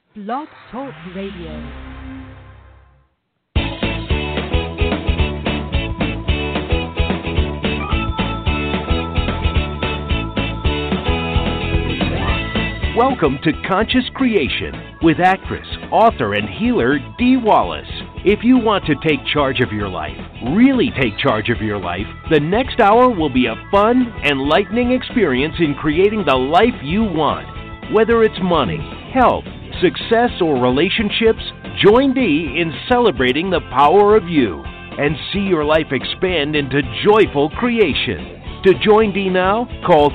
Blog Talk Radio. Welcome to Conscious Creation with actress, author, and healer Dee Wallace. If you want to take charge of your life, really take charge of your life, the next hour will be a fun, enlightening experience in creating the life you want. Whether it's money, health, success, or relationships, join Dee in celebrating the power of you and see your life expand into joyful creation. To join Dee now, call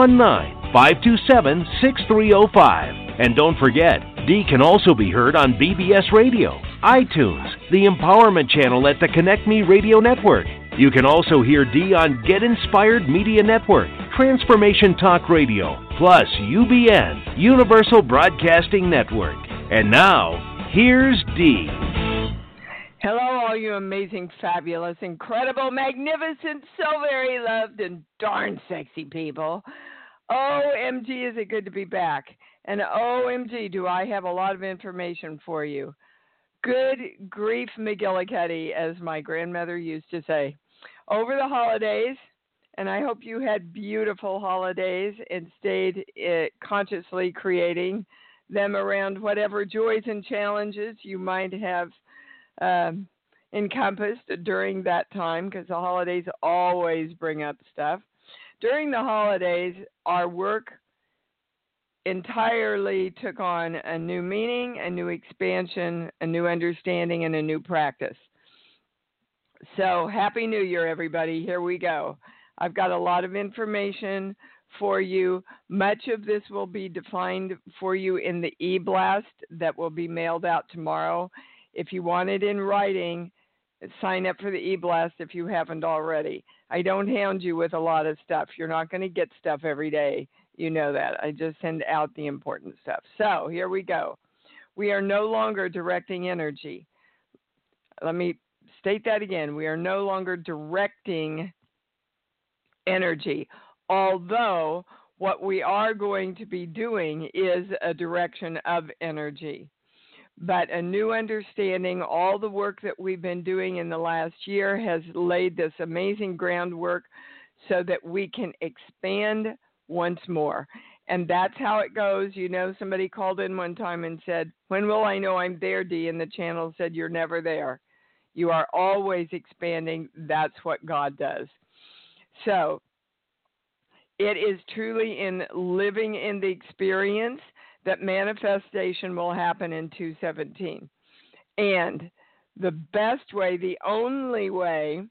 319-527-6305. And don't forget, Dee can also be heard on BBS Radio, iTunes, the Empowerment Channel at the Connect Me Radio Network. You can also hear Dee on Get Inspired Media Network, Transformation Talk Radio, plus UBN, Universal Broadcasting Network. And now, here's Dee. Hello, all you amazing, fabulous, incredible, magnificent, so very loved, and darn sexy people. OMG, is it good to be back. And OMG, do I have a lot of information for you. Good grief, McGillicuddy, as my grandmother used to say. Over the holidays, and I hope you had beautiful holidays and stayed consciously creating them around whatever joys and challenges you might have encompassed during that time, because the holidays always bring up stuff. During the holidays, our work entirely took on a new meaning, a new expansion, a new understanding, and a new practice. So, Happy New Year, everybody. Here we go. I've got a lot of information for you. Much of this will be defined for you in the e-blast that will be mailed out tomorrow. If you want it in writing, sign up for the e-blast if you haven't already. I don't hound you with a lot of stuff. You're not going to get stuff every day. You know that. I just send out the important stuff. So here we go. We are no longer directing energy. Let me state that again. We are no longer directing energy, although what we are going to be doing is a direction of energy. But a new understanding, all the work that we've been doing in the last year has laid this amazing groundwork so that we can expand once more. And that's how it goes. You know, somebody called in one time and said, "When will I know I'm there, Dee?" And the channel said, "You're never there. You are always expanding. That's what God does." So it is truly in living in the experience that manifestation will happen in 217. And the best way, the only way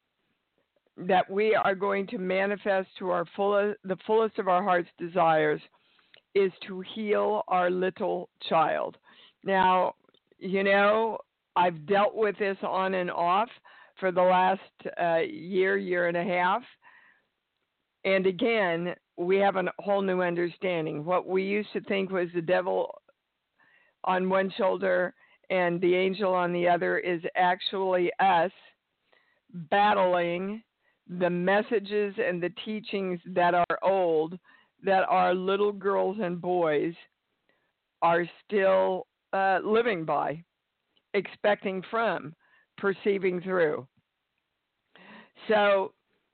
that we are going to manifest to our the fullest of our heart's desires is to heal our little child. Now, you know, I've dealt with this on and off for the last year and a half. And again, we have a whole new understanding. What we used to think was the devil on one shoulder and the angel on the other is actually us battling the messages and the teachings that are old, that our little girls and boys are still living by, expecting from, perceiving through. So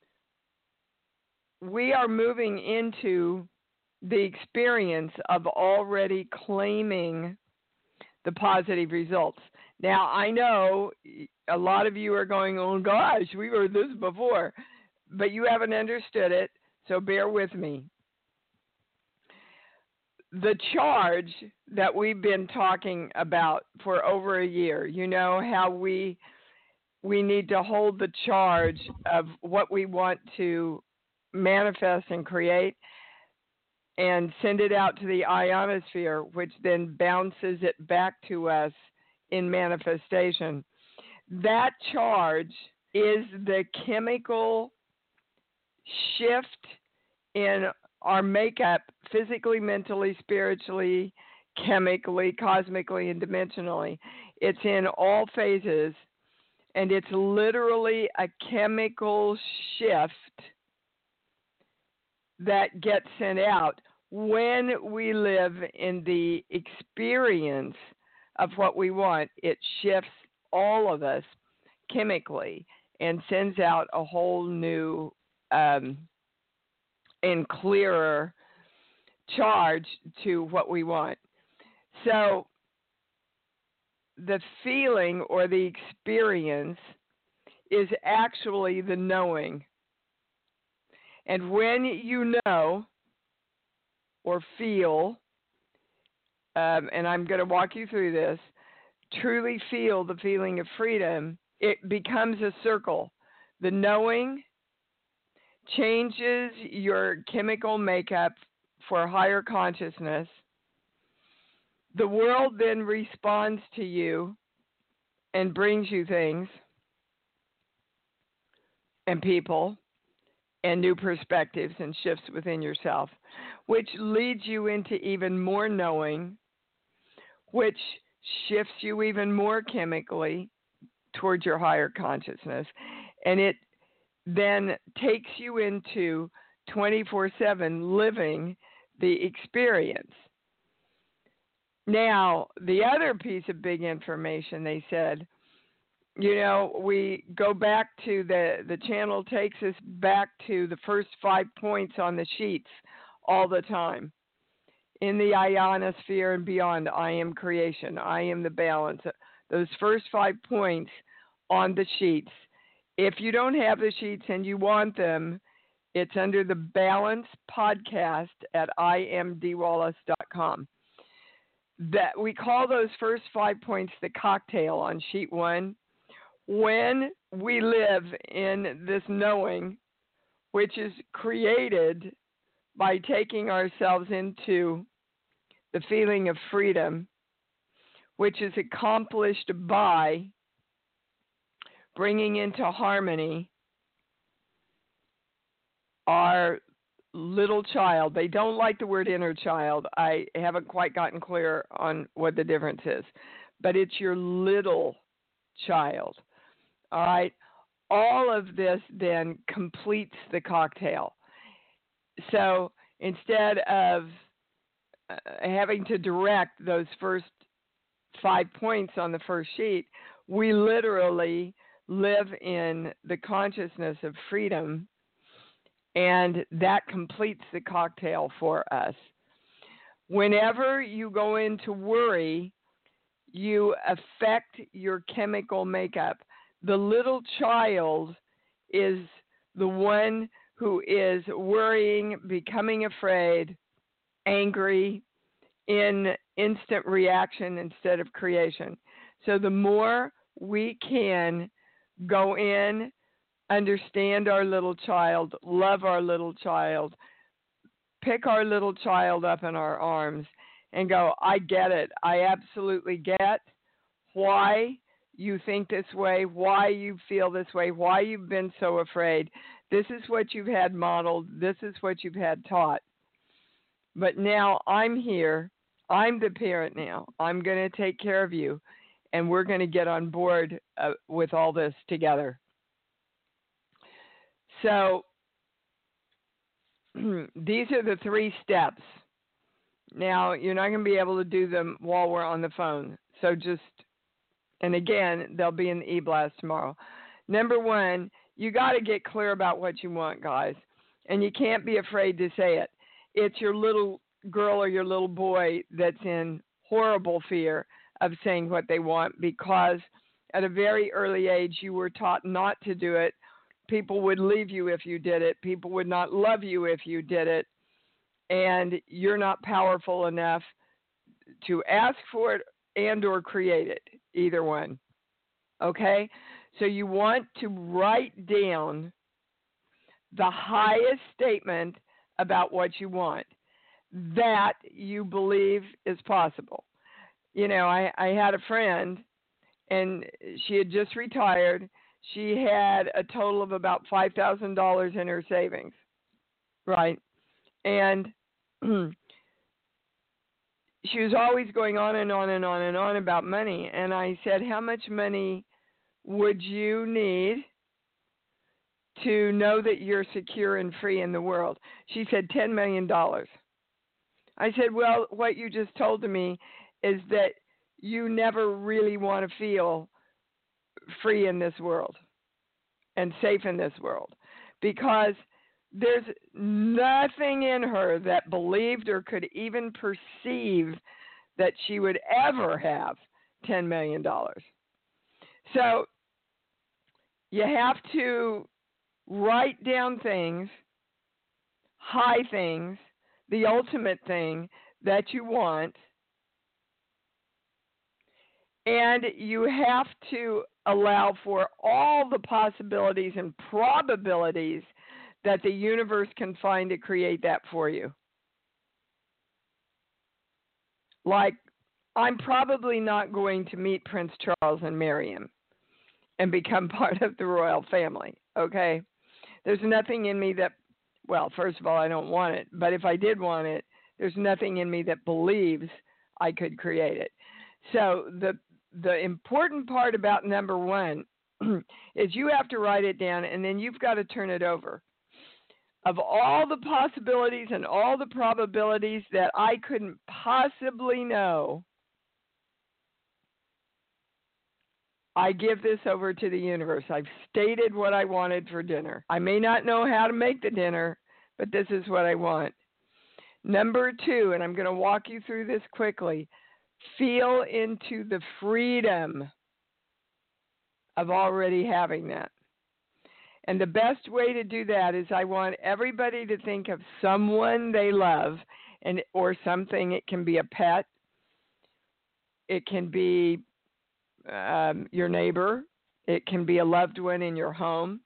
we are moving into the experience of already claiming the positive results. Now, I know a lot of you are going, "Oh gosh, we heard this before," but you haven't understood it, so bear with me. The charge that we've been talking about for over a year, you know, how we need to hold the charge of what we want to manifest and create and send it out to the ionosphere, which then bounces it back to us in manifestation. That charge is the chemical shift in our makeup physically, mentally, spiritually, chemically, cosmically, and dimensionally. It's in all phases, and it's literally a chemical shift that gets sent out when we live in the experience of what we want, it shifts all of us chemically and sends out a whole new and clearer charge to what we want. So the feeling or the experience is actually the knowing. And when you know or feel, and I'm going to walk you through this, truly feel the feeling of freedom, it becomes a circle. The knowing changes your chemical makeup for higher consciousness. The world then responds to you and brings you things and people and new perspectives and shifts within yourself, which leads you into even more knowing, which shifts you even more chemically towards your higher consciousness. And it then takes you into 24/7 living the experience. Now, the other piece of big information, they said, we go back to the channel takes us back to the first 5 points on the sheets all the time. In the ionosphere and beyond, I am creation, I am the balance. Those first 5 points on the sheets. If you don't have the sheets and you want them, it's under the Balance podcast at imdwallace.com. That we call those first 5 points the cocktail on sheet 1. When we live in this knowing, which is created by taking ourselves into the feeling of freedom, which is accomplished by bringing into harmony our little child. They don't like the word inner child. I haven't quite gotten clear on what the difference is, but it's your little child. All right. All of this then completes the cocktail. So instead of having to direct those first 5 points on the first sheet, we literally live in the consciousness of freedom, and that completes the cocktail for us. Whenever you go into worry, you affect your chemical makeup. The little child is the one who is worrying, becoming afraid, angry, in instant reaction instead of creation. So the more we can go in, understand our little child, love our little child, pick our little child up in our arms and go, I get it. I absolutely get why you think this way, why you feel this way, why you've been so afraid. This is what you've had modeled. This is what you've had taught. But now I'm here. I'm the parent now. I'm going to take care of you, and we're going to get on board with all this together. So these are the 3 steps. Now, you're not going to be able to do them while we're on the phone. So and again, they'll be in the e-blast tomorrow. Number 1, you got to get clear about what you want, guys. And you can't be afraid to say it. It's your little girl or your little boy that's in horrible fear of saying what they want, because at a very early age you were taught not to do it. People would leave you if you did it. People would not love you if you did it. And you're not powerful enough to ask for it and or create it, either one. Okay? So you want to write down the highest statement about what you want that you believe is possible. I had a friend, and she had just retired. She had a total of about $5,000 in her savings, right? And she was always going on and on and on and on about money. And I said, how much money would you need to know that you're secure and free in the world? She said $10 million. I said, well, what you just told to me is that you never really want to feel free in this world and safe in this world, because there's nothing in her that believed or could even perceive that she would ever have $10 million. So you have to write down things, high things, the ultimate thing that you want, and you have to allow for all the possibilities and probabilities that the universe can find to create that for you. Like, I'm probably not going to meet Prince Charles and marry him and become part of the royal family, okay? There's nothing in me that, well, first of all, I don't want it, but if I did want it, there's nothing in me that believes I could create it. So the important part about number one is you have to write it down, and then you've got to turn it over. Of all the possibilities and all the probabilities that I couldn't possibly know, I give this over to the universe. I've stated what I wanted for dinner. I may not know how to make the dinner, but this is what I want. Number two, and I'm going to walk you through this quickly, feel into the freedom of already having that. And the best way to do that is I want everybody to think of someone they love or something. It can be a pet. It can be your neighbor. It can be a loved one in your home.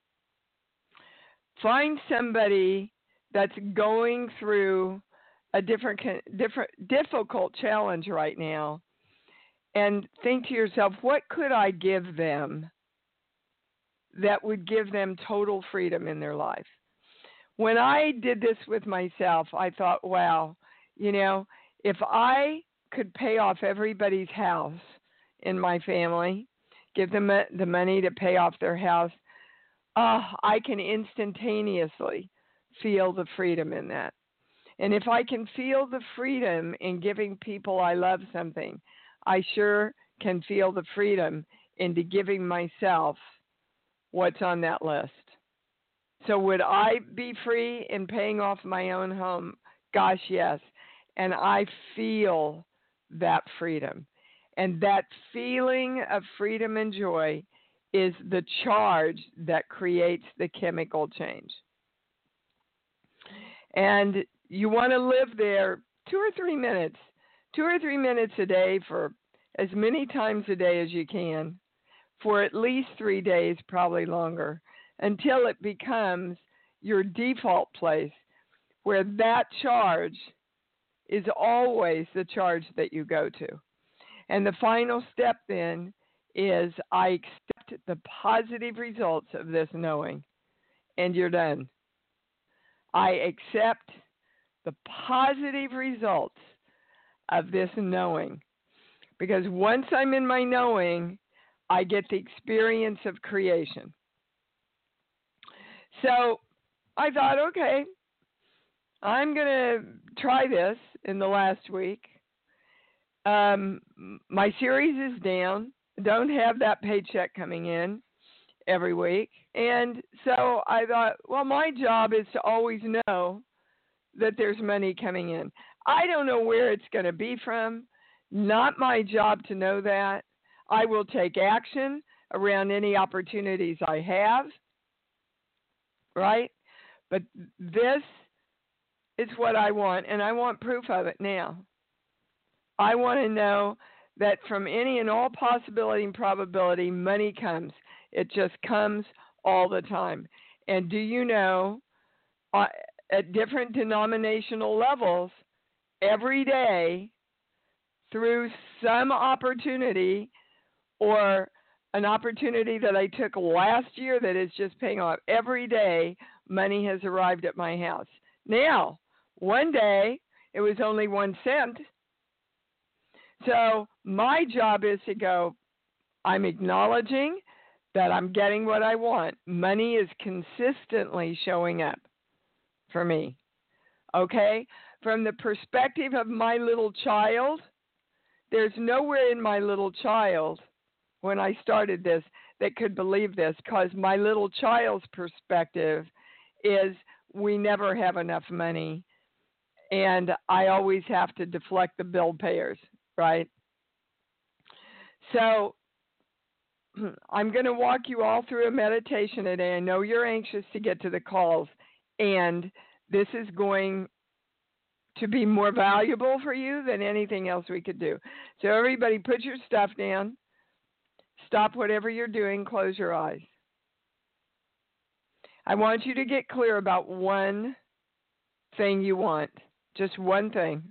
Find somebody that's going through a difficult challenge right now, and think to yourself, what could I give them that would give them total freedom in their life? When I did this with myself, I thought, wow, if I could pay off everybody's house in my family, give them the money to pay off their house, I can instantaneously feel the freedom in that. And if I can feel the freedom in giving people I love something, I sure can feel the freedom into giving myself what's on that list. So would I be free in paying off my own home? Gosh, yes. And I feel that freedom. And that feeling of freedom and joy is the charge that creates the chemical change. And you want to live there 2 or 3 minutes a day for as many times a day as you can, for at least 3 days, probably longer, until it becomes your default place where that charge is always the charge that you go to. And the final step then is I accept the positive results of this knowing, and you're done. I accept the positive results of this knowing, because once I'm in my knowing, I get the experience of creation. So I thought, okay, I'm going to try this in the last week. My series is down. Don't have that paycheck coming in every week. And so I thought, well, my job is to always know that there's money coming in. I don't know where it's going to be from. Not my job to know that. I will take action around any opportunities I have, right? But this is what I want, and I want proof of it now. I want to know that from any and all possibility and probability, money comes. It just comes all the time. And do you know, at different denominational levels, every day, through some opportunity or an opportunity that I took last year that is just paying off, every day money has arrived at my house. Now, one day it was only 1 cent. So my job is to go, I'm acknowledging that I'm getting what I want. Money is consistently showing up for me. Okay? from the perspective of my little child, there's nowhere in my little child when I started this that could believe this, because my little child's perspective is we never have enough money and I always have to deflect the bill payers, right? So I'm going to walk you all through a meditation today. I know you're anxious to get to the calls, and this is going to be more valuable for you than anything else we could do. So everybody put your stuff down. Stop whatever you're doing. Close your eyes. I want you to get clear about one thing you want. Just one thing.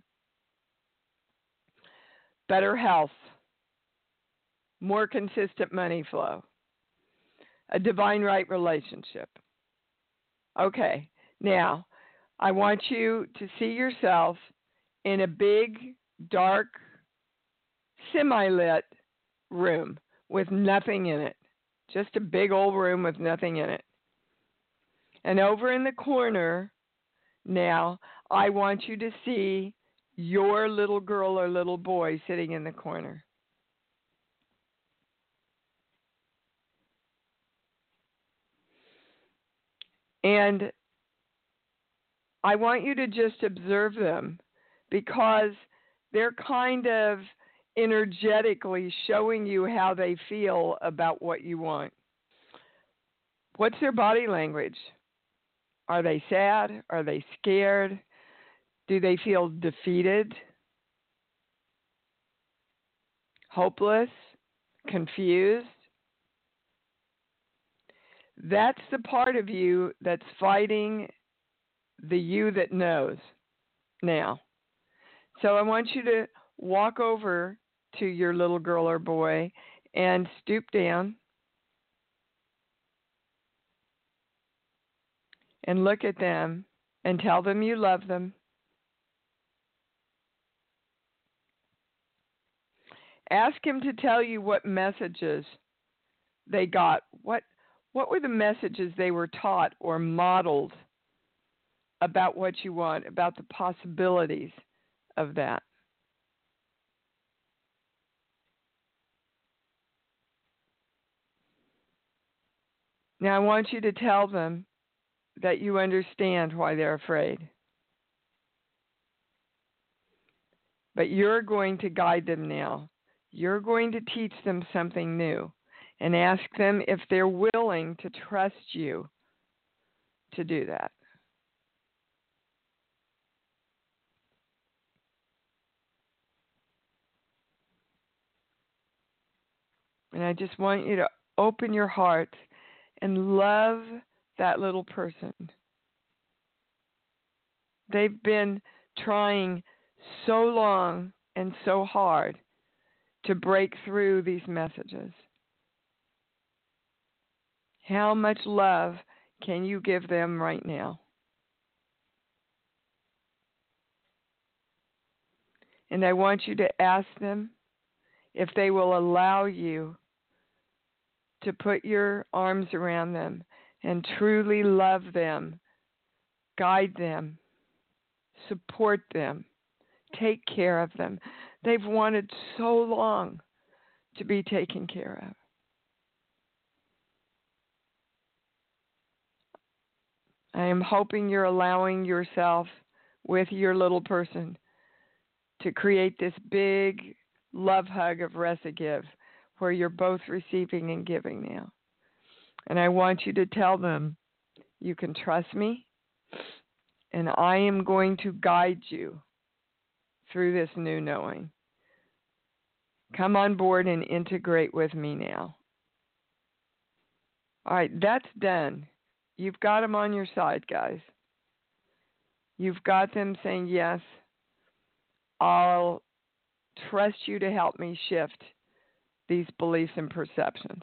Better health. More consistent money flow. A divine right relationship. Okay. Now, I want you to see yourself in a big, dark, semi-lit room with nothing in it. Just a big old room with nothing in it. And over in the corner, now, I want you to see your little girl or little boy sitting in the corner. And I want you to just observe them, because they're kind of energetically showing you how they feel about what you want. What's their body language? Are they sad? Are they scared? Do they feel defeated? Hopeless? Confused? That's the part of you that's fighting the you that knows now. So I want you to walk over to your little girl or boy and stoop down and look at them and tell them you love them. Ask him to tell you what messages they got. What were the messages they were taught or modeled about what you want, about the possibilities of that? Now I want you to tell them that you understand why they're afraid. But you're going to guide them now. You're going to teach them something new and ask them if they're willing to trust you to do that. And I just want you to open your heart and love that little person. They've been trying so long and so hard to break through these messages. How much love can you give them right now? And I want you to ask them if they will allow you to put your arms around them and truly love them, guide them, support them, take care of them. They've wanted so long to be taken care of. I am hoping you're allowing yourself with your little person to create this big love hug of Recigive where you're both receiving and giving now. And I want you to tell them, you can trust me, and I am going to guide you through this new knowing. Come on board and integrate with me now. All right, that's done. You've got them on your side, guys. You've got them saying, yes, I'll trust you to help me shift these beliefs and perceptions.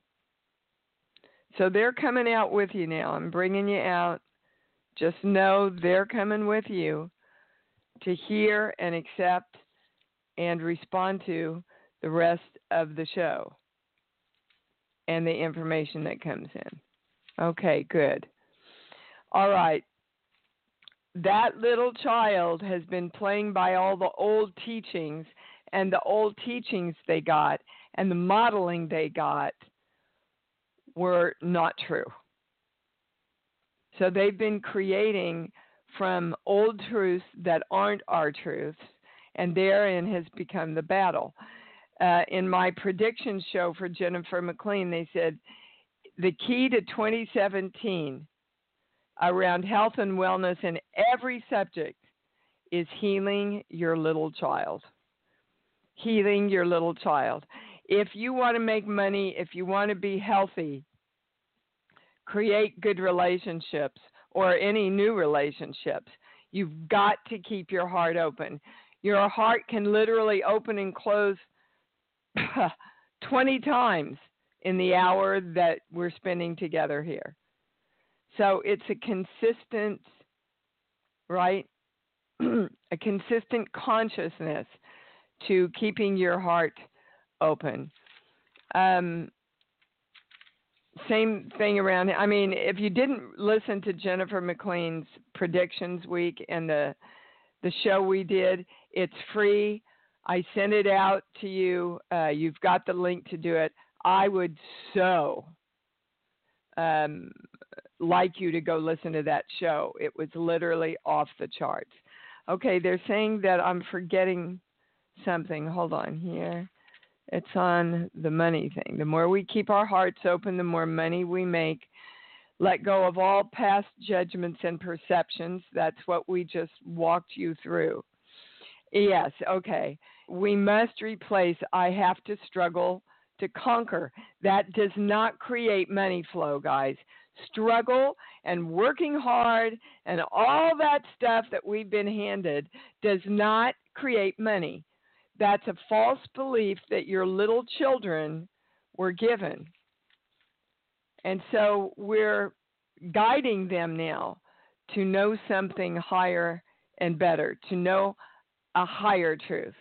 So they're coming out with you now. I'm bringing you out. Just know they're coming with you to hear and accept and respond to the rest of the show and the information that comes in. Okay, good. All right. that little child has been playing by all the old teachings, and the old teachings they got and the modeling they got were not true. So they've been creating from old truths that aren't our truths, and therein has become the battle. In my prediction show for Jennifer McLean, they said the key to 2017 around health and wellness in every subject is healing your little child. Healing your little child. If you want to make money, if you want to be healthy, create good relationships or any new relationships, you've got to keep your heart open. Your heart can literally open and close 20 times in the hour that we're spending together here. So it's a consistent, right? A consistent consciousness to keeping your heart open. Same thing around. I mean, if you didn't listen to Jennifer McLean's Predictions Week and the show we did, it's free. I sent it out to you. You've got the link to do it. I would so like you to go listen to that show. It was literally off the charts. Okay, they're saying that I'm forgetting something. Hold on here. It's on the money thing. The more we keep our hearts open, the more money we make. Let go of all past judgments and perceptions. That's what we just walked you through. Yes, okay. We must replace I have to struggle to conquer. That does not create money flow, guys. Struggle and working hard and all that stuff that we've been handed does not create money. That's a false belief that your little children were given. And so we're guiding them now to know something higher and better, to know a higher truth.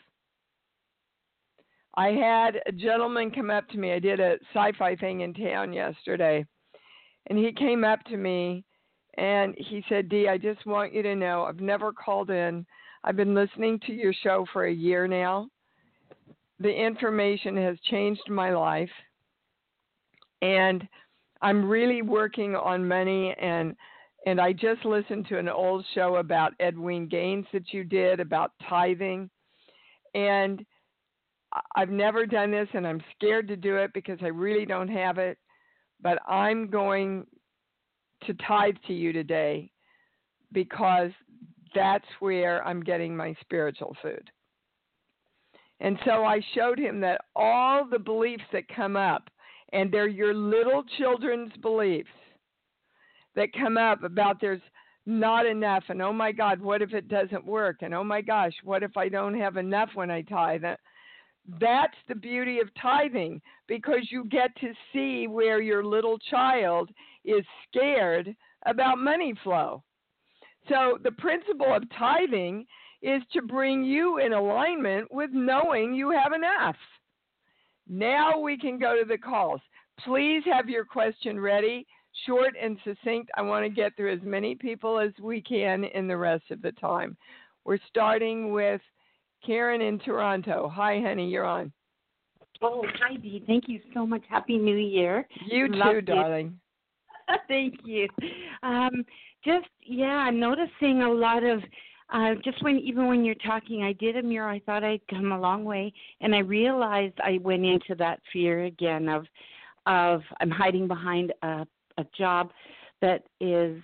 I had a gentleman come up to me. I did a sci-fi thing in town yesterday, and he came up to me and he said, Dee, I just want you to know I've never called in. I've been listening to your show for a year now. The information has changed my life, and I'm really working on money, and I just listened to an old show about Edwin Gaines that you did about tithing, and I've never done this, and I'm scared to do it because I really don't have it, but I'm going to tithe to you today because that's where I'm getting my spiritual food. And so I showed him that all the beliefs that come up, and they're your little children's beliefs that come up about there's not enough, and oh my God, what if it doesn't work? And oh my gosh, what if I don't have enough when I tithe? That's the beauty of tithing, because you get to see where your little child is scared about money flow. So the principle of tithing is to bring you in alignment with knowing you have enough. Now we can go to the calls. Please have your question ready, short and succinct. I want to get through as many people as we can in the rest of the time. We're starting with Karen in Toronto. Hi, honey, you're on. Oh, hi, Dee. Thank you so much. Happy New Year. You too, darling. Thank you. I'm noticing a lot of, even when you're talking, I did a mirror. I thought I'd come a long way, and I realized I went into that fear again of I'm hiding behind a job that is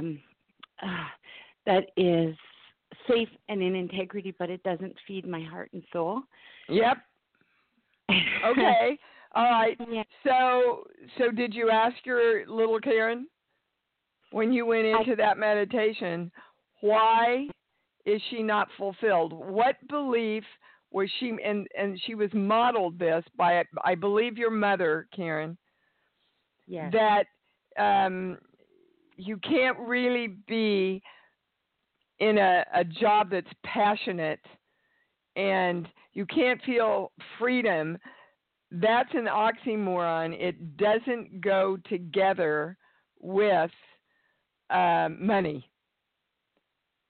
safe and in integrity, but it doesn't feed my heart and soul. Yep. Okay. All right. Yeah. So did you ask your little Karen when you went into that meditation, why is she not fulfilled? What belief was she, and she was modeled this by, I believe, your mother, Karen, yes, that you can't really be in a job that's passionate and you can't feel freedom. That's an oxymoron. It doesn't go together with money.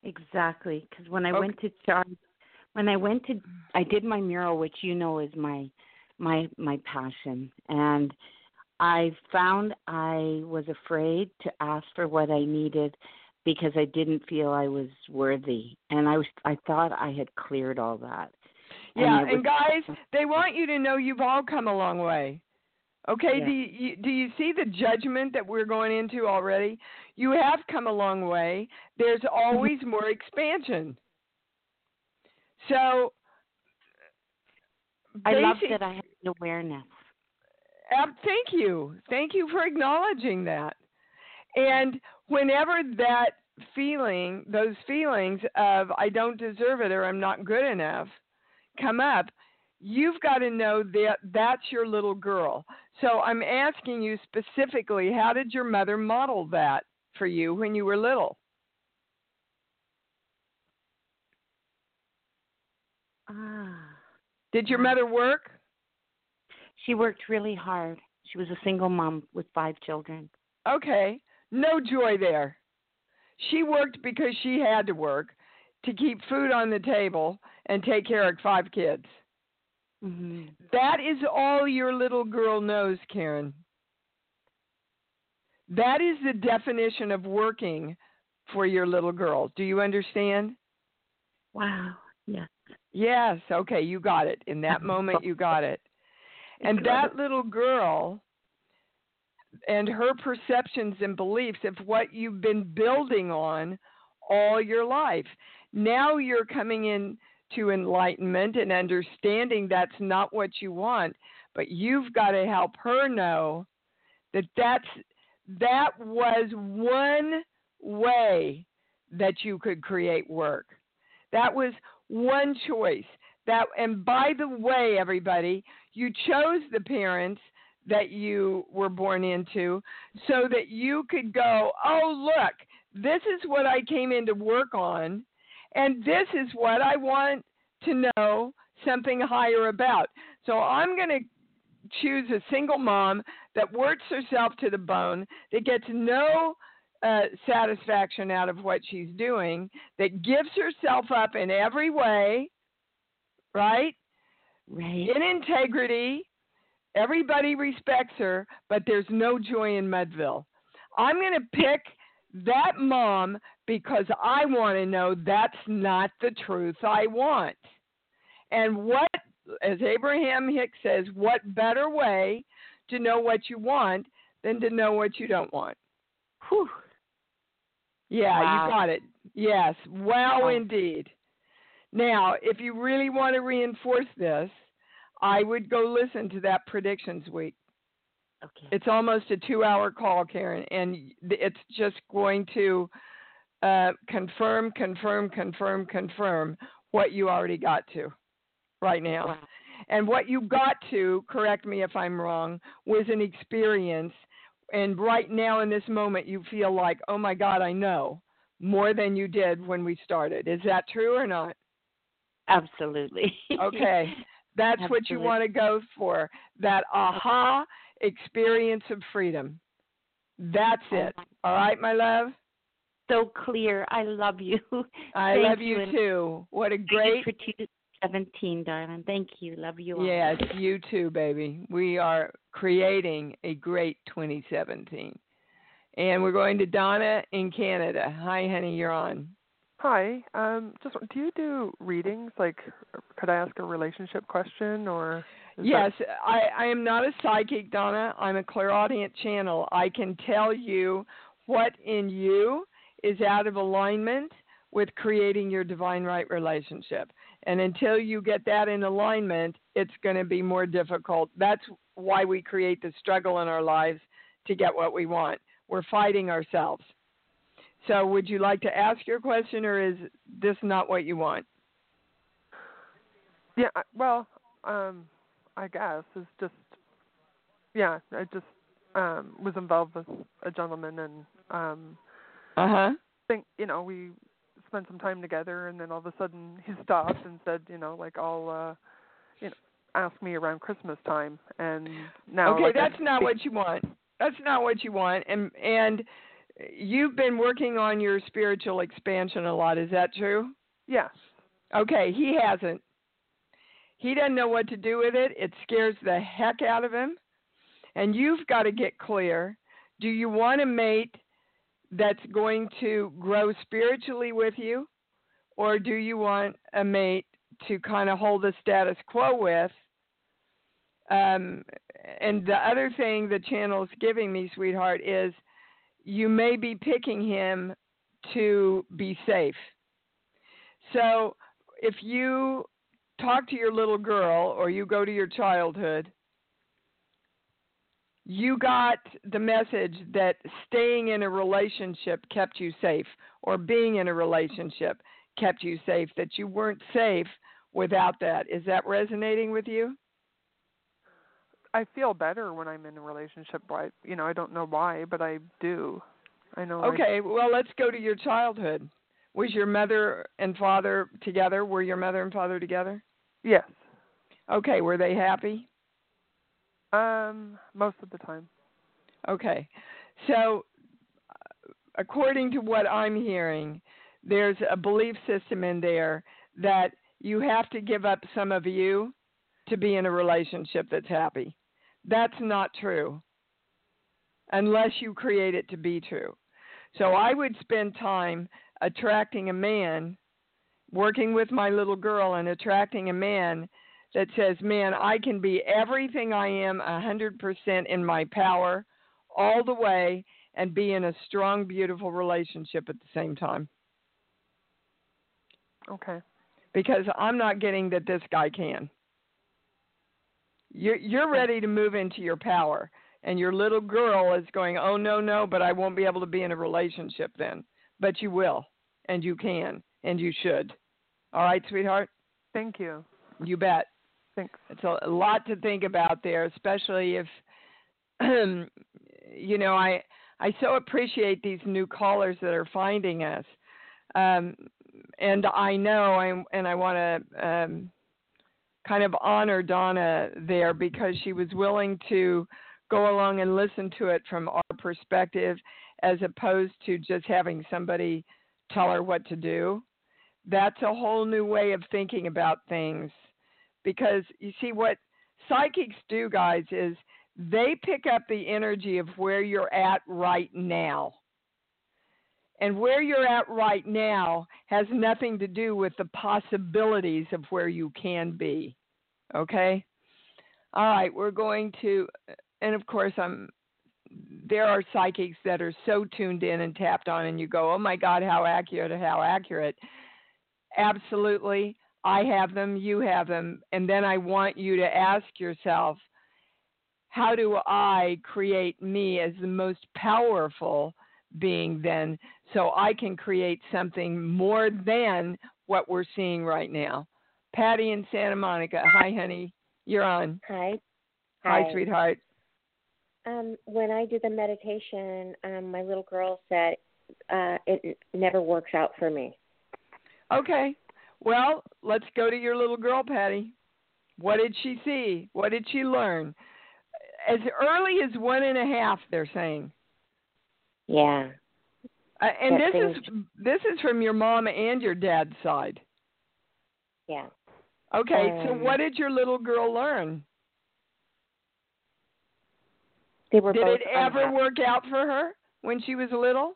Exactly, because when I Okay. went to charge, I did my mural, which you know is my passion, and I found I was afraid to ask for what I needed because I didn't feel I was worthy, and I thought I had cleared all that. Yeah, and guys, they want you to know you've all come a long way. Okay, Yeah. do you see the judgment that we're going into already? You have come a long way. There's always more expansion. So, I love that I have an awareness. Thank you. Thank you for acknowledging that. And whenever that feeling, those feelings of I don't deserve it or I'm not good enough come up, you've got to know that that's your little girl. So I'm asking you specifically, how did your mother model that for you when you were little? Did your mother work? She worked really hard. She was a single mom with 5 children. Okay. No joy there. She worked because she had to work to keep food on the table and take care of 5 kids. Mm-hmm. That is all your little girl knows, Karen. That is the definition of working for your little girl. Do you understand? Wow. Yes. Yes. Okay, you got it. In that moment, you got it. And that little girl and her perceptions and beliefs of what you've been building on all your life. Now you're coming in to enlightenment and understanding that's not what you want, but you've got to help her know that that was one way that you could create work. That was one choice. And by the way, everybody, you chose the parents that you were born into so that you could go, oh, look, this is what I came in to work on, and this is what I want to know something higher about. So I'm going to choose a single mom that works herself to the bone, that gets no satisfaction out of what she's doing, that gives herself up in every way, right? Right. In integrity. Everybody respects her, but there's no joy in Mudville. I'm going to pick that mom because I want to know that's not the truth I want. And what, as Abraham Hicks says, what better way to know what you want than to know what you don't want? Whew. Yeah, wow. You got it. Yes, wow, indeed. Now, if you really want to reinforce this, I would go listen to that predictions week. Okay. It's almost a 2-hour call, Karen, and it's just going to confirm what you already got to right now. Wow. And what you got to, correct me if I'm wrong, was an experience. And right now in this moment, you feel like, oh, my God, I know more than you did when we started. Is that true or not? Absolutely. Okay. That's Absolutely. what you want to go for, that aha experience of freedom. That's it. All right, my love? So clear. I love you. I love you too. What a great... Thank you for 2017, darling. Thank you. Love you all. Yes, you too, baby. We are creating a great 2017. And we're going to Donna in Canada. Hi, honey, you're on. Hi. Just do you do readings? Like, could I ask a relationship question or? Yes, I am not a psychic, Donna. I'm a clairaudient channel. I can tell you what in you is out of alignment with creating your divine right relationship. And until you get that in alignment, it's going to be more difficult. That's why we create the struggle in our lives to get what we want. We're fighting ourselves. So would you like to ask your question, or is this not what you want? Yeah, well, I guess it's just, yeah, I just was involved with a gentleman and think, we spent some time together, and then all of a sudden he stopped and said, I'll, ask me around Christmas time, and now. Okay, that's not what you want. That's not what you want, and you've been working on your spiritual expansion a lot. Is that true? Yes. Okay, he hasn't. He doesn't know what to do with it. It scares the heck out of him. And you've got to get clear. Do you want a mate that's going to grow spiritually with you? Or do you want a mate to kind of hold the status quo with? And the other thing the channel's giving me, sweetheart, is you may be picking him to be safe. So if you talk to your little girl or you go to your childhood, you got the message that staying in a relationship kept you safe, or being in a relationship kept you safe, that you weren't safe without that. Is that resonating with you? I feel better when I'm in a relationship. I don't know why, but I do. I know. Okay, well, let's go to your childhood. Was your mother and father together? Were your mother and father together? Yes. Okay, were they happy? Most of the time. Okay. So, according to what I'm hearing, there's a belief system in there that you have to give up some of you to be in a relationship that's happy. That's not true, unless you create it to be true. So I would spend time attracting a man, working with my little girl and attracting a man that says, man, I can be everything I am 100% in my power all the way and be in a strong, beautiful relationship at the same time. Okay. Because I'm not getting that this guy can. You're ready to move into your power, and your little girl is going, oh, no, but I won't be able to be in a relationship then. But you will, and you can, and you should. All right, sweetheart? Thank you. You bet. Thanks. It's a lot to think about there, especially if, I so appreciate these new callers that are finding us. And I know, and I want to kind of honor Donna there, because she was willing to go along and listen to it from our perspective as opposed to just having somebody tell her what to do. That's a whole new way of thinking about things, because you see what psychics do, guys, is they pick up the energy of where you're at right now. And where you're at right now has nothing to do with the possibilities of where you can be. Okay? All right, we're going to, and of course, there are psychics that are so tuned in and tapped on, and you go, oh my God, how accurate, how accurate. Absolutely. I have them, you have them. And then I want you to ask yourself, how do I create me as the most powerful being then, so I can create something more than what we're seeing right now? Patty in Santa Monica. Hi, honey. You're on. Hi. Hi, sweetheart. When I do the meditation, my little girl said it never works out for me. Okay. Well, let's go to your little girl, Patty. What did she see? What did she learn? As early as 1.5, they're saying. Yeah. And this is from your mom and your dad's side. Yeah. Okay, so what did your little girl learn? Did it ever work out for her when she was little?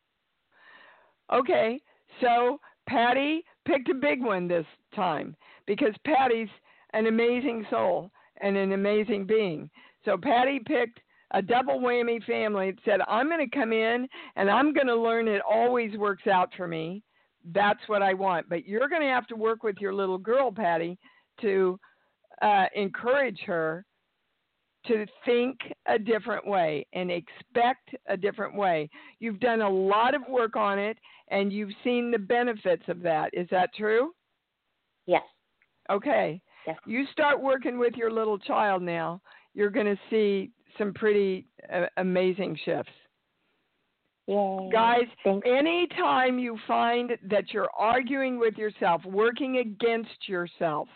Okay, so Patty picked a big one this time, because Patty's an amazing soul and an amazing being. So Patty picked a double whammy family that said, I'm going to come in and I'm going to learn it always works out for me. That's what I want. But you're going to have to work with your little girl, Patty, to encourage her to think a different way and expect a different way. You've done a lot of work on it, and you've seen the benefits of that. Is that true? Yes. Okay. Yes. You start working with your little child now, you're going to see some pretty amazing shifts. Yay. Guys, Thanks. anytime you find that you're arguing with yourself, working against yourself,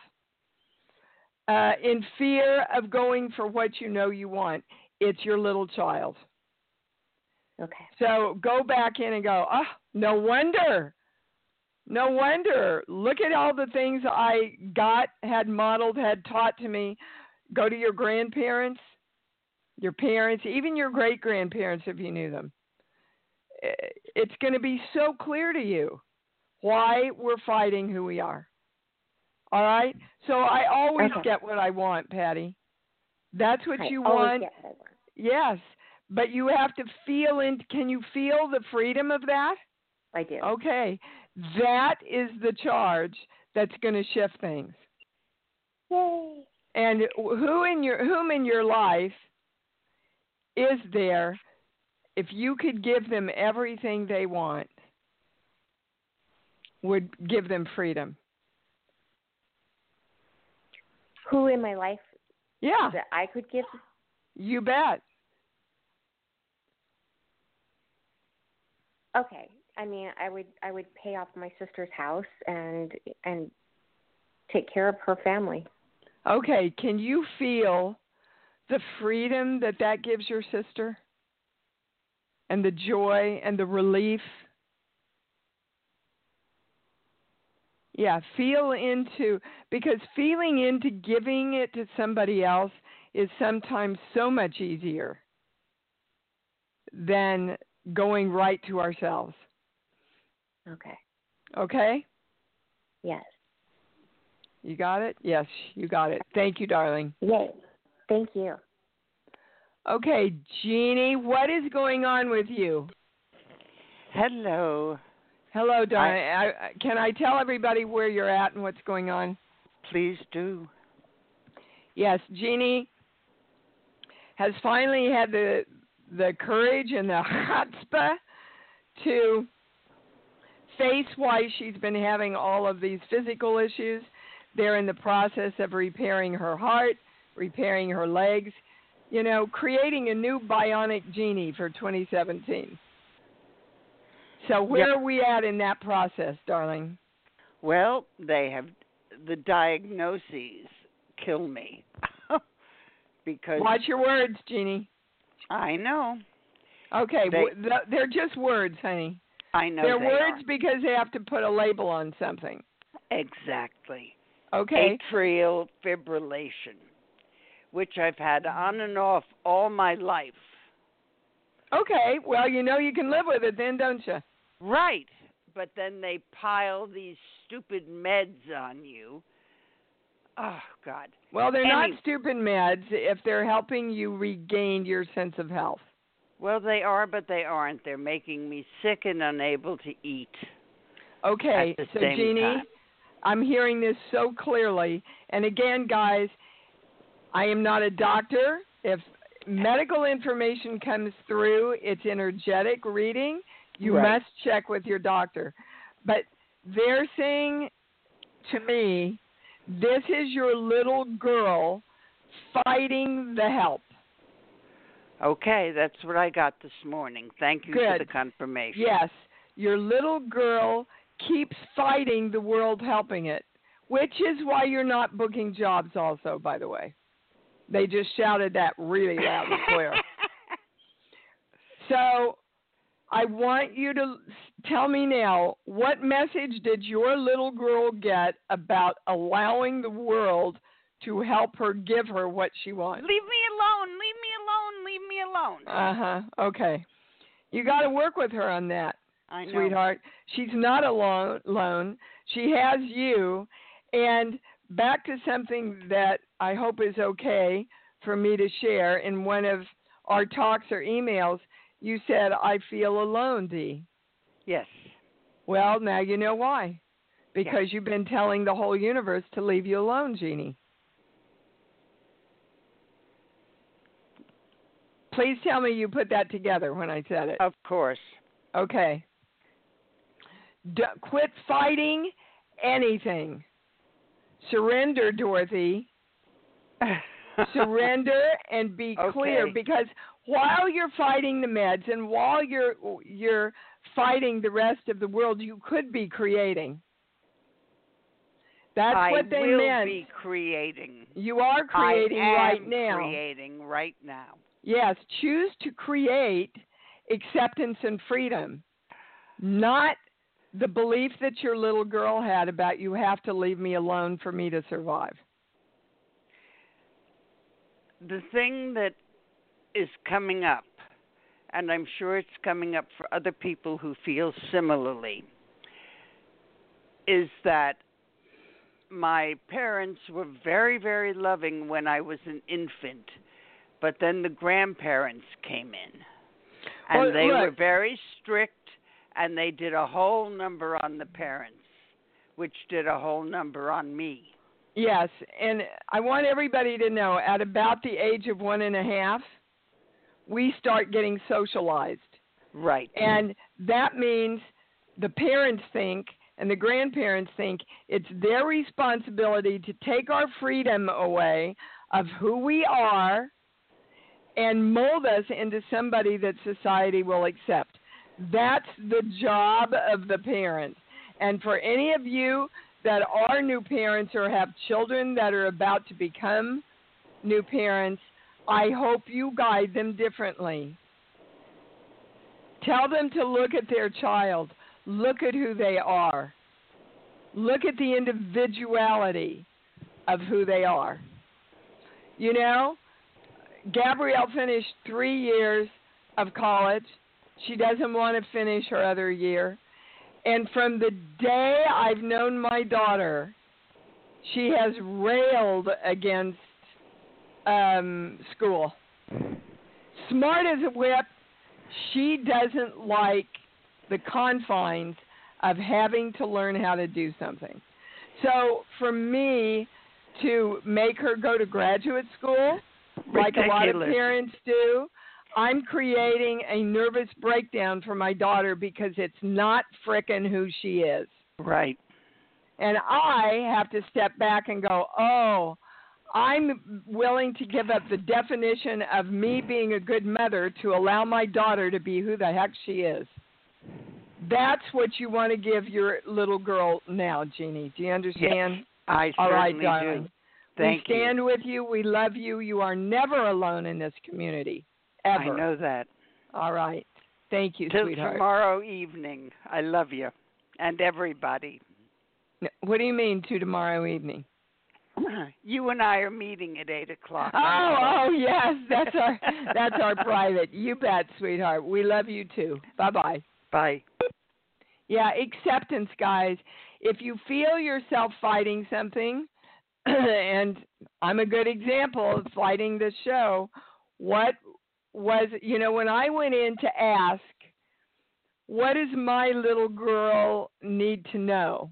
in fear of going for what you know you want, it's your little child. Okay. So go back in and go, oh, no wonder. No wonder. Look at all the things I had modeled, had taught to me. Go to your grandparents, your parents, even your great-grandparents if you knew them. It's going to be so clear to you why we're fighting who we are. All right? So I always get what I want, Patty. That's what you want. Get what I want. Yes. But you have to feel can you feel the freedom of that? I do. Okay. That is the charge that's going to shift things. Yay. And whom in your life is there, if you could give them everything they want, would give them freedom? Who in my life Yeah. that I could give? You bet. Okay. I mean, I would pay off my sister's house and take care of her family. Okay. Can you feel the freedom that gives your sister? And the joy and the relief? Yeah, because feeling into giving it to somebody else is sometimes so much easier than going right to ourselves. Okay. Okay? Yes. You got it? Yes, you got it. Thank you, darling. Yay. Thank you. Okay, Jeannie, what is going on with you? Hello. Hello, darling. Can I tell everybody where you're at and what's going on? Please do. Yes, Jeannie has finally had the courage and the chutzpah to face why she's been having all of these physical issues. They're in the process of repairing her heart, repairing her legs, creating a new bionic Jeannie for 2017. So where are we at in that process, darling? Well, the diagnoses kill me. Because watch your words, Jeannie. I know. Okay, they're just words, honey. I know they're words are. Because they have to put a label on something. Exactly. Okay. Atrial fibrillation, which I've had on and off all my life. Okay, well, you can live with it then, don't you? Right, but then they pile these stupid meds on you. Oh, God. Well, they're not stupid meds if they're helping you regain your sense of health. Well, they are, but they aren't. They're making me sick and unable to eat. Okay, so Jeannie, time. I'm hearing this so clearly. And again, guys, I am not a doctor. If medical information comes through, it's energetic reading. You must check with your doctor. But they're saying to me, this is your little girl fighting the help. Okay, that's what I got this morning. Thank you for the confirmation. Yes, your little girl keeps fighting the world helping it, which is why you're not booking jobs also, by the way. They just shouted that really loud and clear. So I want you to tell me now, what message did your little girl get about allowing the world to help her give her what she wants? Leave me alone. Leave me alone. Leave me alone. Uh-huh. Okay. You got to work with her on that, I know. Sweetheart. She's not alone. She has you. And back to something that I hope is okay for me to share in one of our talks or emails. You said, I feel alone, Dee. Yes. Well, now you know why. Because you've been telling the whole universe to leave you alone, Jeannie. Please tell me you put that together when I said it. Of course. Okay. Quit fighting anything. Surrender, Dorothy. Surrender and be clear, because while you're fighting the meds and while you're fighting the rest of the world, you could be creating. That's what they meant. I will be creating. You are creating right now. Creating right now. Yes, choose to create acceptance and freedom, not the belief that your little girl had about you have to leave me alone for me to survive. The thing that is coming up, and I'm sure it's coming up for other people who feel similarly, is that my parents were very, very loving when I was an infant, but then the grandparents came in, and they were very strict, and they did a whole number on the parents, which did a whole number on me. Yes, and I want everybody to know, at about the age of 1.5, we start getting socialized. Right. And that means the parents think and the grandparents think it's their responsibility to take our freedom away of who we are and mold us into somebody that society will accept. That's the job of the parent. And for any of you that are new parents or have children that are about to become new parents, I hope you guide them differently. Tell them to look at their child. Look at who they are. Look at the individuality of who they are. You know, Gabrielle finished 3 years of college. She doesn't want to finish her other year. And from the day I've known my daughter, she has railed against school. Smart as a whip, she doesn't like the confines of having to learn how to do something. So for me to make her go to graduate school, like a lot of parents do, I'm creating a nervous breakdown for my daughter because it's not frickin' who she is. Right. And I have to step back and go, oh, I'm willing to give up the definition of me being a good mother to allow my daughter to be who the heck she is. That's what you want to give your little girl now, Jeannie. Do you understand? Yes, I All right, certainly darling. do. Thank you. We stand with you. We love you. You are never alone in this community, ever. I know that. All right. Thank you, Till sweetheart. tomorrow evening. I love you and everybody. What do you mean to tomorrow evening? You and I are meeting at 8 o'clock. Oh, yes. That's our private. You bet, sweetheart. We love you too. Bye-bye. Bye. Yeah, acceptance, guys. If you feel yourself fighting something, and I'm a good example of fighting this show, what was, when I went in to ask, what does my little girl need to know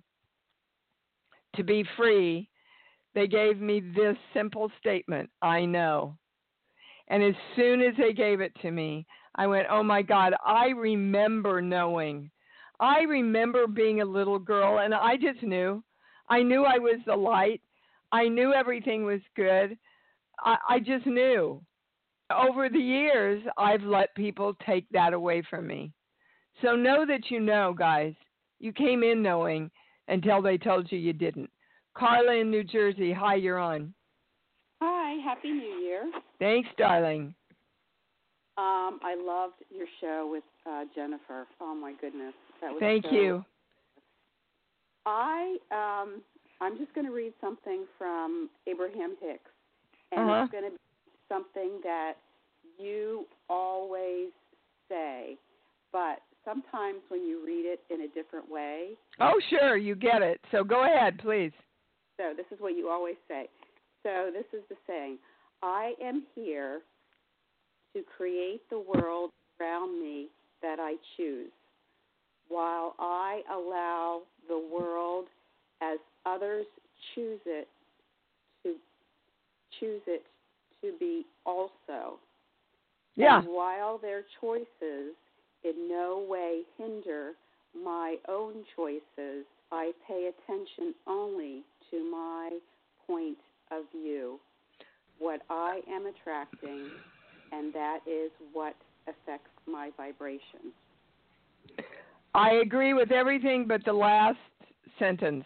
to be free? They gave me this simple statement, I know. And as soon as they gave it to me, I went, oh my God, I remember knowing. I remember being a little girl, and I just knew. I knew I was the light. I knew everything was good. I just knew. Over the years, I've let people take that away from me. So know that you know, guys. You came in knowing until they told you you didn't. Carla in New Jersey, hi, you're on. Hi, Happy New Year. Thanks, darling. I loved your show with Jennifer. Oh, my goodness. That was Thank you. I'm just going to read something from Abraham Hicks, and it's going to be something that you always say, but sometimes when you read it in a different way. Oh, sure, you get it. So go ahead, please. So this is what you always say. So this is the saying, I am here to create the world around me that I choose, while I allow the world as others choose it to be also. Yeah. And while their choices in no way hinder my own choices, I pay attention only to my point of view, what I am attracting, and that is what affects my vibrations. I agree with everything but the last sentence.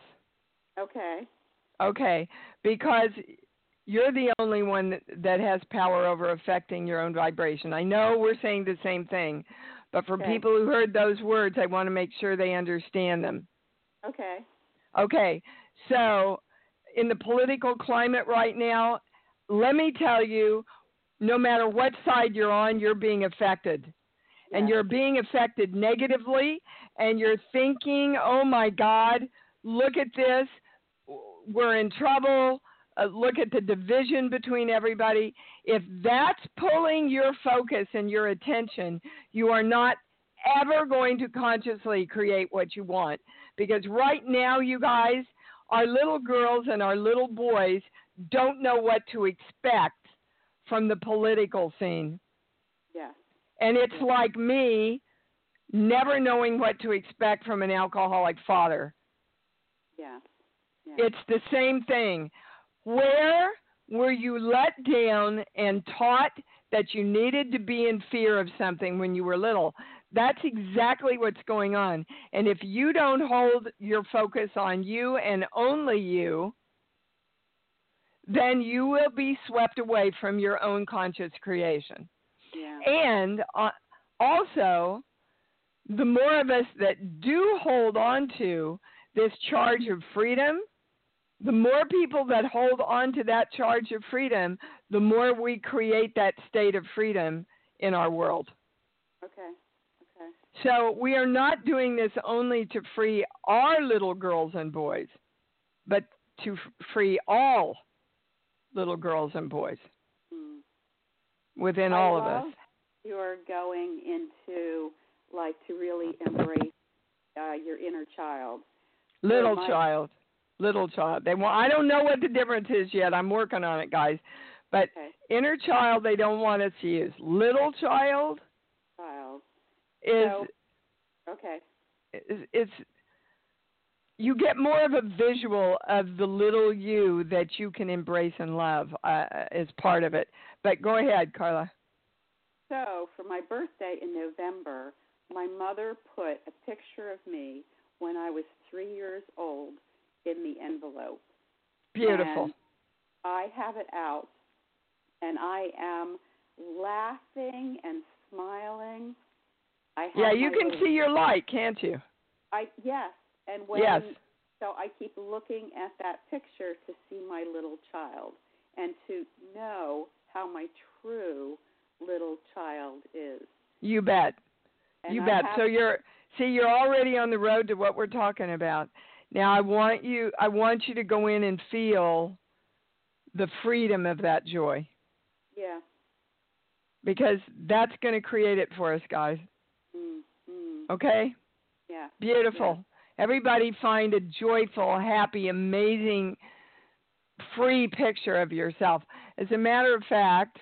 Okay, because you're the only one that has power over affecting your own vibration. I know we're saying the same thing, But for people who heard those words, I want to make sure they understand them. Okay. Okay. So in the political climate right now, let me tell you, no matter what side you're on, you're being affected. Yes. And you're being affected negatively, and you're thinking, oh, my God, look at this. We're in trouble. Look at the division between everybody. If that's pulling your focus and your attention, you are not ever going to consciously create what you want. Because right now, you guys, our little girls and our little boys don't know what to expect from the political scene. Yeah. And it's like me never knowing what to expect from an alcoholic father. Yeah. It's the same thing. Where were you let down and taught that you needed to be in fear of something when you were little? That's exactly what's going on. And if you don't hold your focus on you and only you, then you will be swept away from your own conscious creation. Yeah. And also, the more of us that do hold on to this charge of freedom, the more people that hold on to that charge of freedom, the more we create that state of freedom in our world. Okay. So we are not doing this only to free our little girls and boys, but to free all little girls and boys within all of us. You're going into, like, to really embrace your inner child. Little child. I don't know what the difference is yet. I'm working on it, guys. But inner child, they don't want us to use. Little child is it's you get more of a visual of the little you that you can embrace and love as part of it. But go ahead, Carla. So for my birthday in November, my mother put a picture of me when I was 3 years old in the envelope. Beautiful. And I have it out, and I am laughing and smiling. You can see your light, can't you? Yes. And so I keep looking at that picture to see my little child and to know how my true little child is. You bet. And you bet. So you're already on the road to what we're talking about. Now I want you to go in and feel the freedom of that joy. Yeah. Because that's going to create it for us, guys. Okay? Yeah. Beautiful. Yeah. Everybody find a joyful, happy, amazing, free picture of yourself. As a matter of fact,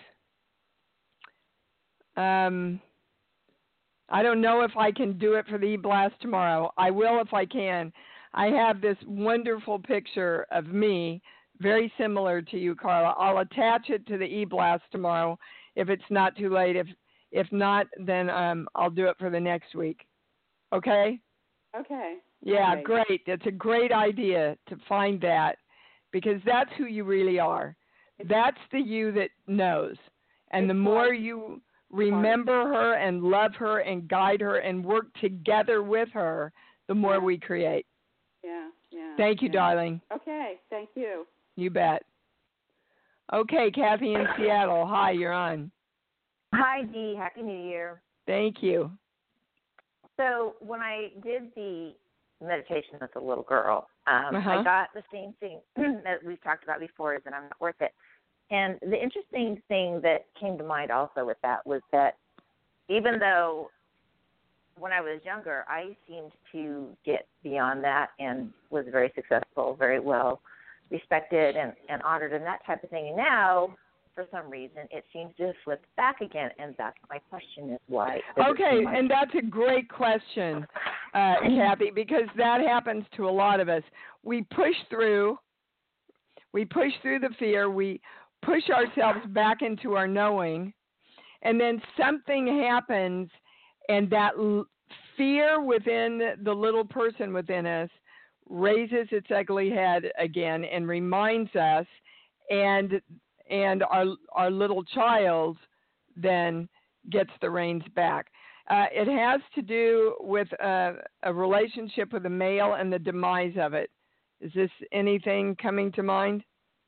I don't know if I can do it for the e-blast tomorrow. I will if I can. I have this wonderful picture of me, very similar to you, Carla. I'll attach it to the e-blast tomorrow if it's not too late. If not, then I'll do it for the next week. Okay? Okay. Yeah, okay. Great. It's a great idea to find that because that's who you really are. That's the you that knows. And the more you remember her and love her and guide her and work together with her, the more we create. Yeah. Thank you, darling. Okay, thank you. You bet. Okay, Kathy in Seattle. Hi, you're on. Hi, Dee. Happy New Year. Thank you. So when I did the meditation with the little girl, I got the same thing that we've talked about before, is that I'm not worth it. And the interesting thing that came to mind also with that was that even though when I was younger, I seemed to get beyond that and was very successful, very well respected and honored and that type of thing. And now, for some reason, it seems to have flipped back again, and that's my question is why. Okay, and that's a great question, Kathy, because that happens to a lot of us. We push through the fear, we push ourselves back into our knowing, and then something happens, and that fear within the little person within us raises its ugly head again and reminds us, and our little child then gets the reins back. It has to do with a relationship with a male and the demise of it. Is this anything coming to mind?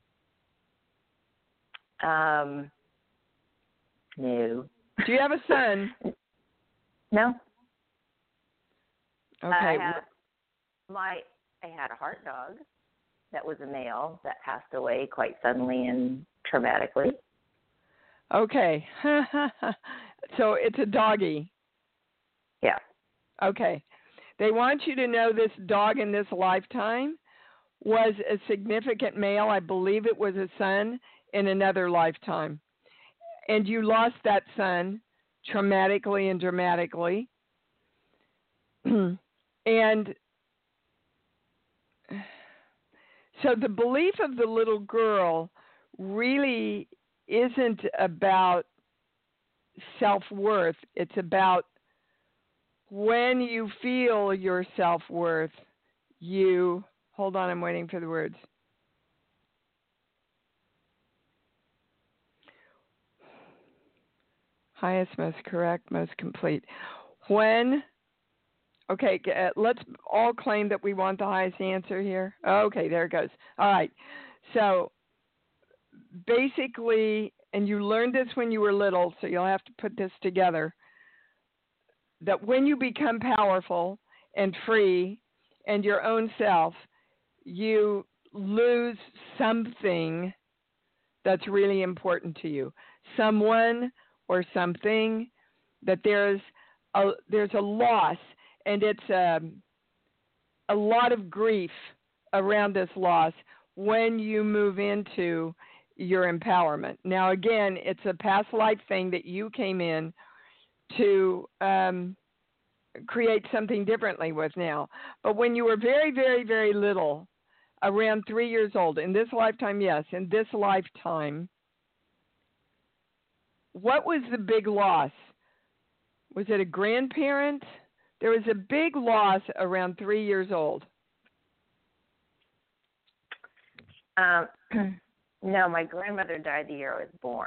No. Do you have a son? No. Okay. I had a heart dog that was a male that passed away quite suddenly and traumatically. Okay. So it's a doggy. Yeah. Okay. They want you to know this dog in this lifetime was a significant male. I believe it was a son in another lifetime. And you lost that son traumatically and dramatically. And so the belief of the little girl really isn't about self-worth. It's about when you feel your self-worth, you... Hold on, I'm waiting for the words. Highest, most correct, most complete. When... Okay, let's all claim that we want the highest answer here. Okay, there it goes. All right. So basically, and you learned this when you were little, so you'll have to put this together, that when you become powerful and free and your own self, you lose something that's really important to you. Someone or something, that there's a loss. And it's a lot of grief around this loss when you move into your empowerment. Now, again, it's a past life thing that you came in to create something differently with now. But when you were very, very, very little, around 3 years old, in this lifetime, yes, in this lifetime, what was the big loss? Was it a grandparent? There was a big loss around 3 years old. No, my grandmother died the year I was born.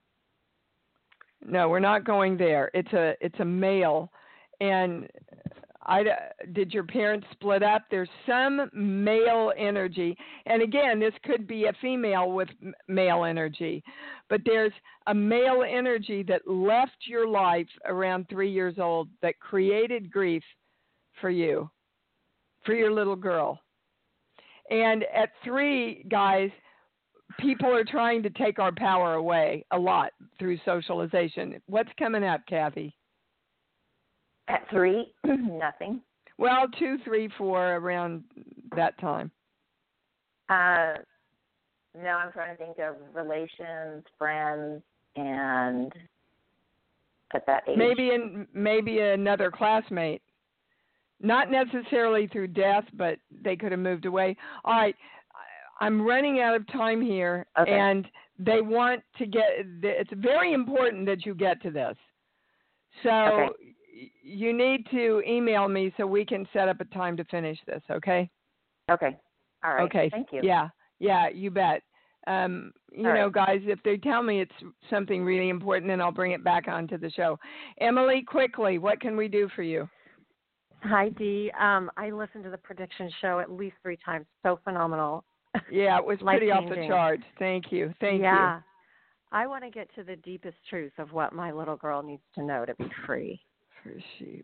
No, we're not going there. It's a male, and did your parents split up? There's some male energy, and again, this could be a female with male energy, but there's a male energy that left your life around 3 years old that created grief for you, for your little girl. And at 3, guys, people are trying to take our power away a lot through socialization. What's coming up, Kathy? At 3, nothing. Well, 2, 3, 4, around that time. No, I'm trying to think of relations, friends, and at that age. Maybe another classmate. Not necessarily through death, but they could have moved away. All right, I'm running out of time here, okay. And they want to get. It's very important that you get to this. So. Okay. You need to email me so we can set up a time to finish this, okay? Okay. All right. Okay. Thank you. Yeah, you bet. You know, guys, if they tell me it's something really important, then I'll bring it back onto the show. Emily, quickly, what can we do for you? Hi, Dee. I listened to the prediction show at least 3 times. So phenomenal. Yeah, it was pretty off the charts. Thank you. Thank you. Yeah. I want to get to the deepest truth of what my little girl needs to know to be free. She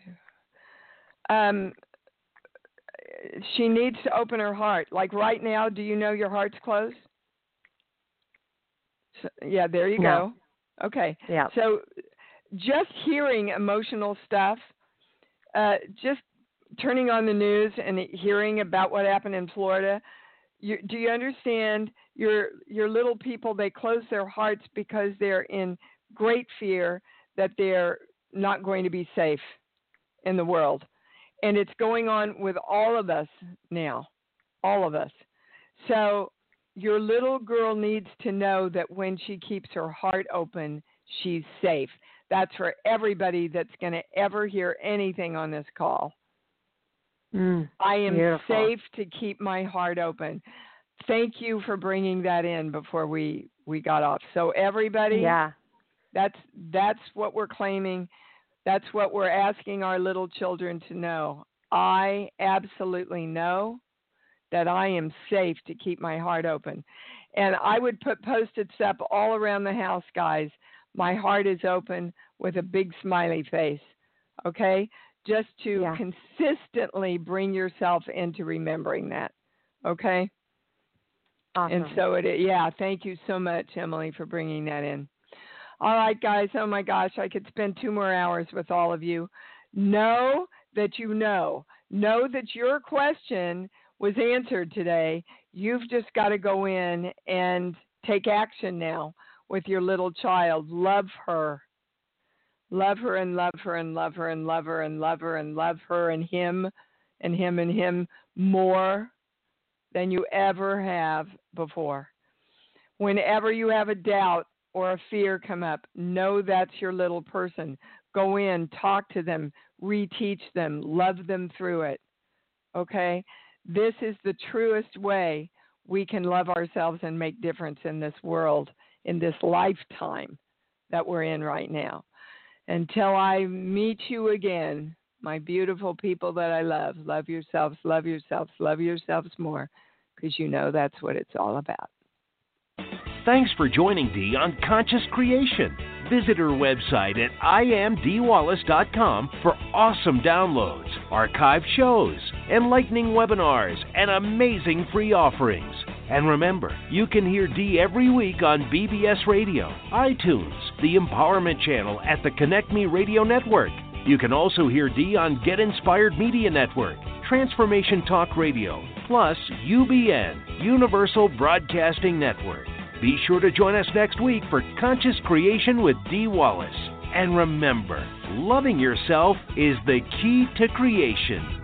needs to open her heart. Like right now, do you know your heart's closed? So, yeah, there you go. Okay. Yeah. So just hearing emotional stuff, just turning on the news and hearing about what happened in Florida, do you understand your little people, they close their hearts because they're in great fear that they're not going to be safe in the world. And it's going on with all of us now, all of us. So your little girl needs to know that when she keeps her heart open, she's safe. That's for everybody that's going to ever hear anything on this call. I am safe to keep my heart open. Thank you for bringing that in before we got off. So everybody, that's what we're claiming. That's what we're asking our little children to know. I absolutely know that I am safe to keep my heart open. And I would put Post-its up all around the house, guys. My heart is open with a big smiley face, okay? Just to consistently bring yourself into remembering that, okay? Awesome. And so thank you so much, Emily, for bringing that in. All right, guys. Oh, my gosh. I could spend 2 more hours with all of you. Know that you know. Know that your question was answered today. You've just got to go in and take action now with your little child. Love her. Love her and love her and love her and love her and love her and love her and him and him and him more than you ever have before. Whenever you have a doubt or a fear come up, know that's your little person. Go in, talk to them, reteach them, love them through it. Okay? This is the truest way we can love ourselves and make difference in this world, in this lifetime that we're in right now. Until I meet you again, my beautiful people that I love yourselves, love yourselves, love yourselves more, because you know that's what it's all about. Thanks for joining Dee on Conscious Creation. Visit her website at IamDeeWallace.com for awesome downloads, archived shows, enlightening webinars, and amazing free offerings. And remember, you can hear Dee every week on BBS Radio, iTunes, the Empowerment Channel at the Connect Me Radio Network. You can also hear Dee on Get Inspired Media Network, Transformation Talk Radio, plus UBN, Universal Broadcasting Network. Be sure to join us next week for Conscious Creation with Dee Wallace. And remember, loving yourself is the key to creation.